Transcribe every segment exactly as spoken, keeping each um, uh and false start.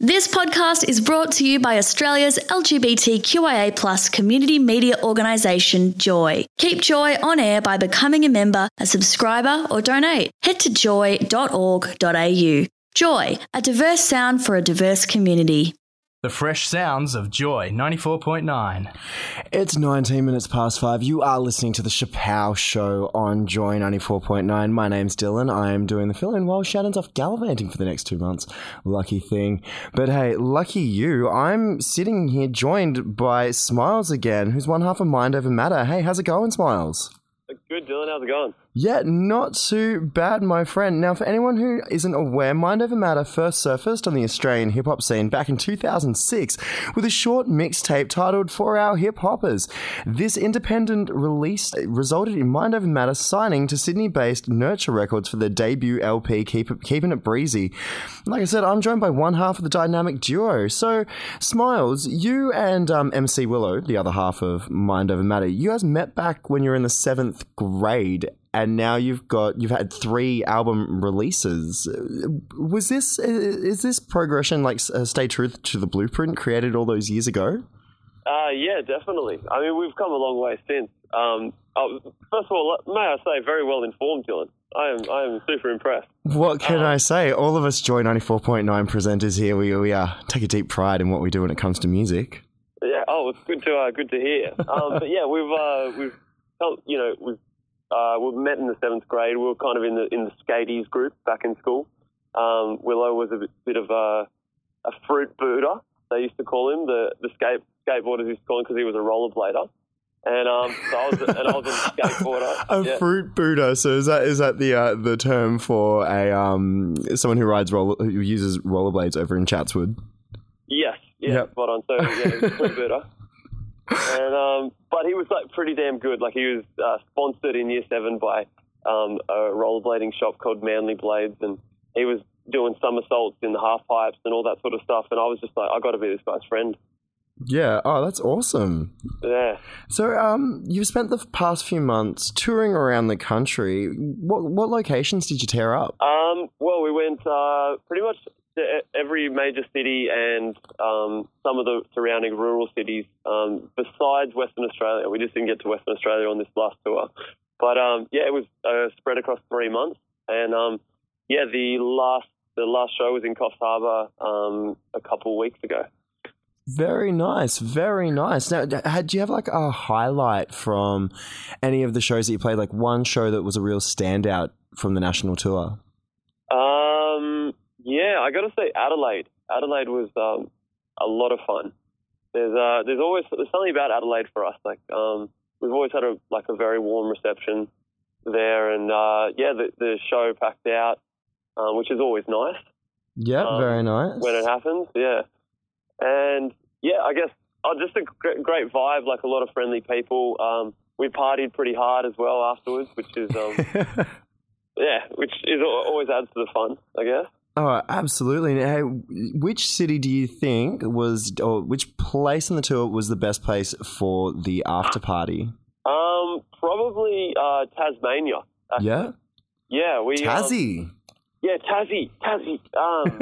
This podcast is brought to you by Australia's L G B T Q I A plus community media organisation, Joy. Keep Joy on air by becoming a member, a subscriber or donate. Head to joy dot org dot a u. Joy, a diverse sound for a diverse community. The fresh sounds of Joy ninety-four point nine. It's nineteen minutes past five. You are listening to the Chappelle Show on Joy ninety-four point nine. My name's Dylan. I am doing the fill-in while Shannon's off gallivanting for the next two months. Lucky thing. But hey, lucky you. I'm sitting here joined by Smiles again, who's one half of Mind Over Matter. Hey, how's it going, Smiles? Good, Dylan. How's it going? Yeah, not too bad, my friend. Now, for anyone who isn't aware, Mind Over Matter first surfaced on the Australian hip-hop scene back in two thousand six with a short mixtape titled For Our Hip Hoppers. This independent release resulted in Mind Over Matter signing to Sydney-based Nurture Records for their debut L P, Keep It, Keeping It Breezy. Like I said, I'm joined by one half of the dynamic duo. So, Smiles, you and um, M C Willow, the other half of Mind Over Matter, you guys met back when you were in the seventh grade. And now you've got you've had three album releases. Was this is this progression like uh, stay true to the blueprint created all those years ago? Uh, yeah, definitely. I mean, we've come a long way since. Um, oh, first of all, may I say, very well informed, Dylan. I am I am super impressed. What can um, I say? All of us Joy ninety-four point nine presenters here, we we uh, take a deep pride in what we do when it comes to music. Yeah. Oh, it's good to uh, good to hear. Um, but yeah, we've uh, we've you know we've. Uh, we met in the seventh grade. We were kind of in the in the skaties group back in school. Um, Willow was a bit, bit of a, a fruit booter, they used to call him. The the skate skateboarders used to call him because he was a rollerblader. And um, so I was and I was a skateboarder. A yeah. fruit booter. So is that is that the uh, the term for a um someone who rides roller who uses rollerblades over in Chatswood? Yes. Yeah. Yep. Spot on. So yeah, he was a fruit booter. And um, but he was like pretty damn good. Like he was uh, sponsored in year seven by um, a rollerblading shop called Manly Blades, and he was doing somersaults in the half pipes and all that sort of stuff. And I was just like, I got to be this guy's friend. Yeah. Oh, that's awesome. Yeah. So, um, you've spent the past few months touring around the country. What what locations did you tear up? Um. Well, we went uh, pretty much to every major city and um, some of the surrounding rural cities. Um, besides Western Australia, we just didn't get to Western Australia on this last tour. But um, yeah, it was uh, spread across three months, and um, yeah, the last the last show was in Coffs Harbour um, a couple of weeks ago. Very nice, very nice. Now, had do you have like a highlight from any of the shows that you played? Like one show that was a real standout from the national tour? Um. Yeah, I got to say Adelaide. Adelaide was um, a lot of fun. There's uh, there's always there's something about Adelaide for us. Like um, we've always had a like a very warm reception there, and uh, yeah, the the show packed out, um, which is always nice. Yeah, um, very nice when it happens. Yeah, and yeah, I guess oh, just a great, great vibe. Like a lot of friendly people. Um, we partied pretty hard as well afterwards, which is um, yeah, which is always adds to the fun, I guess. Oh, absolutely. Now, which city do you think was, or which place on the tour was the best place for the after party? Um, probably uh, Tasmania. Actually. Yeah? Yeah. we Tassie. Um, yeah, Tassie. Tassie. Um,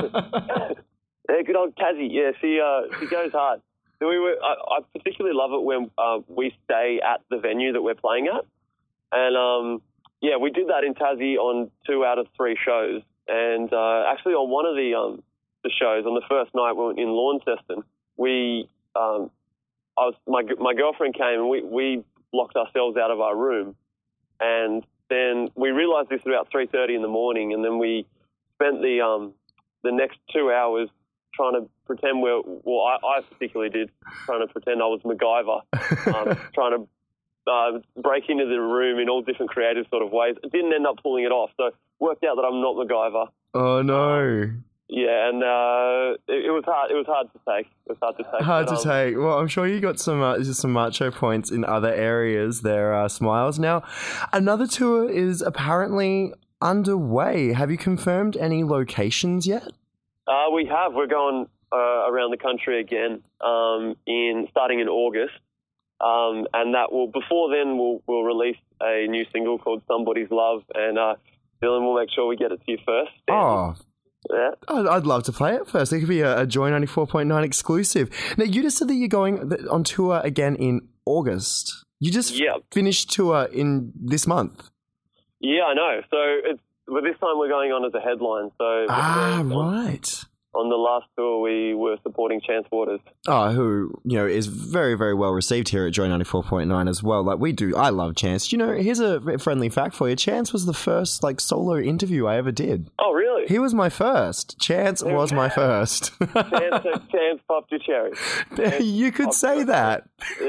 yeah, good old Tassie. Yeah, she, uh, she goes hard. So we were, I, I particularly love it when uh, we stay at the venue that we're playing at. And, um, yeah, we did that in Tassie on two out of three shows. And uh, actually, on one of the um, the shows, on the first night we were in Launceston, we um, I was my my girlfriend came and we, we locked ourselves out of our room, and then we realised this about three thirty in the morning, and then we spent the um the next two hours trying to pretend we're well I, I particularly did trying to pretend I was MacGyver, um, trying to. Uh, break into the room in all different creative sort of ways. It didn't end up pulling it off, so worked out that I'm not MacGyver. Oh no! Yeah, and uh, it, it was hard. It was hard to take. It was hard to take. Hard but, to um, take. Well, I'm sure you got some uh, some macho points in other areas there, uh, Smiles. Now, another tour is apparently underway. Have you confirmed any locations yet? Uh, we have. We're going uh, around the country again. Um, in starting in August. Um, and that will, before then, we'll, we'll release a new single called Somebody's Love, and uh, Dylan will make sure we get it to you first. Oh, Yeah. I'd, I'd love to play it first. It could be a, a Joy ninety-four point nine exclusive. Now, you just said that you're going on tour again in August. You just yeah. finished tour in this month. Yeah, I know. So it's but this time we're going on as a headline. So ah, on, right. On the last tour, we were supporting Chance Waters. Oh, who, you know, is very, very well received here at Joy ninety-four point nine as well. Like, we do. I love Chance. You know, here's a friendly fact for you. Chance was the first, like, solo interview I ever did. Oh, really? He was my first. Chance yeah. was my first. Chance, Chance popped your cherry. Chance you could say that.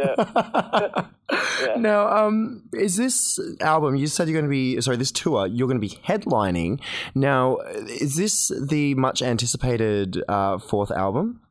Yeah. yeah. Now, um, is this album, you said you're going to be, sorry, this tour, you're going to be headlining. Now, is this the much anticipated uh, fourth album?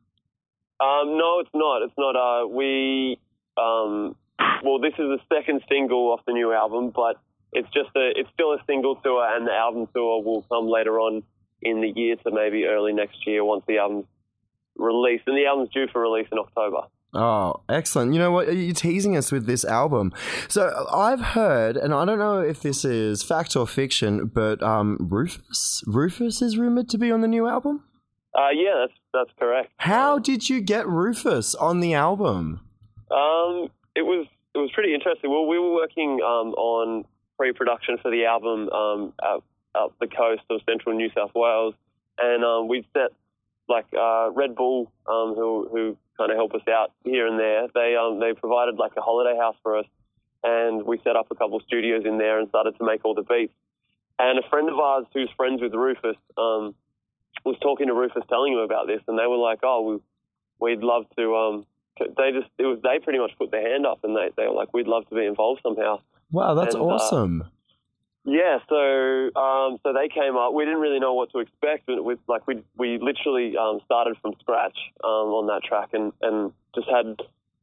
Um, no, it's not. It's not. Uh, we, um, well, this is the second single off the new album, but it's just a, it's still a single tour, and the album tour will come later on in the year to maybe early next year once the album's released. And the album's due for release in October. Oh, excellent. You know what? You're teasing us with this album. So I've heard, and I don't know if this is fact or fiction, but um, Rufus? Rufus is rumored to be on the new album? Uh, yeah, that's that's correct. How did you get Rufus on the album? Um, it was it was pretty interesting. Well, we were working um, on pre-production for the album um, up, up the coast of central New South Wales, and um, we'd set like uh, Red Bull, um, who who kind of help us out here and there. They um they provided like a holiday house for us, and we set up a couple of studios in there and started to make all the beats. And a friend of ours who's friends with Rufus um was talking to Rufus, telling him about this, and they were like, "Oh, we, we'd love to." Um, they just it was they pretty much put their hand up, and they they were like, "We'd love to be involved somehow." Wow, that's and, awesome. Uh, Yeah, so um, so they came up. We didn't really know what to expect. But with like we we literally um, started from scratch um, on that track, and, and just had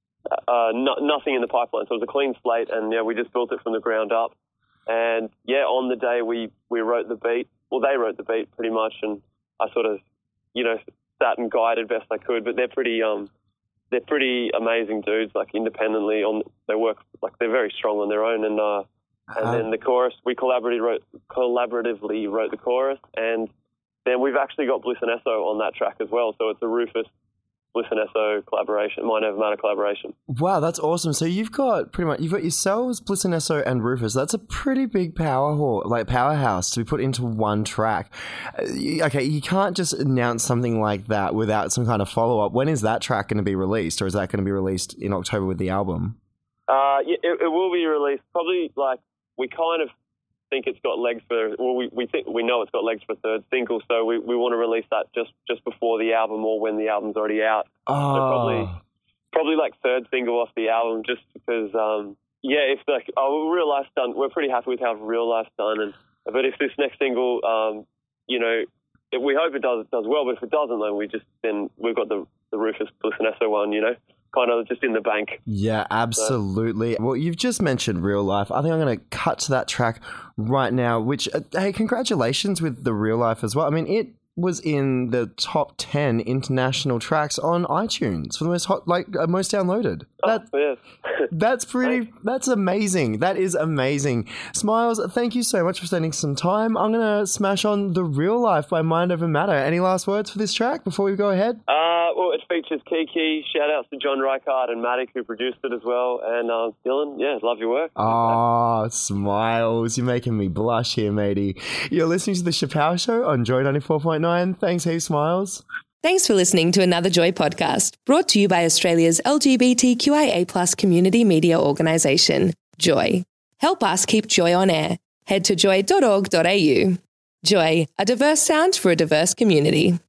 uh, no, nothing in the pipeline. So it was a clean slate, and yeah, we just built it from the ground up. And yeah, on the day we, we wrote the beat. Well, they wrote the beat pretty much, and I sort of you know sat and guided best I could. But they're pretty um they're pretty amazing dudes. Like independently on they work like they're very strong on their own, and. Uh, And uh, then the chorus, we collaboratively wrote, collaboratively wrote the chorus, and then we've actually got Bliss and Esso on that track as well. So it's a Rufus, Bliss and Esso collaboration, Mind Over Matter collaboration. Wow, that's awesome. So you've got pretty much, you've got yourselves, Bliss and Esso, and Rufus. That's a pretty big power hall, like powerhouse to be put into one track. Okay, you can't just announce something like that without some kind of follow-up. When is that track going to be released, or is that going to be released in October with the album? Uh, yeah, it, it will be released probably like, we kind of think it's got legs for, well, we, we think we know it's got legs for a third single, so we, we want to release that just, just before the album or when the album's already out. Oh. So probably, probably like third single off the album, just because, um, yeah, if like, oh, Real Life's done, we're pretty happy with how Real Life's done, and but if this next single, um, you know, if we hope it does does well, but if it doesn't, then we just then we've got the the Rufus Bliss and Esso one, you know. Kind of just in the bank. Yeah, absolutely. So. Well, you've just mentioned Real Life. I think I'm going to cut to that track right now, which, uh, hey, congratulations with the Real Life as well. I mean, it was in the top ten international tracks on iTunes for the most hot, like uh, most downloaded. That, oh, yes. That's pretty, that's amazing. That is amazing. Smiles, thank you so much for spending some time. I'm going to smash on The Real Life by Mind Over Matter. Any last words for this track before we go ahead? Uh, well, it features Kiki. Shout outs to John Reichard and Matic, who produced it as well. And uh, Dylan, yeah, love your work. Oh, Smiles. You're making me blush here, matey. You're listening to The Chappelle Show on Joy ninety-four point nine. Thanks, heaps, Smiles. Thanks for listening to another Joy podcast, brought to you by Australia's L G B T Q I A plus community media organisation, Joy. Help us keep Joy on air. Head to joy dot org dot a u. Joy, a diverse sound for a diverse community.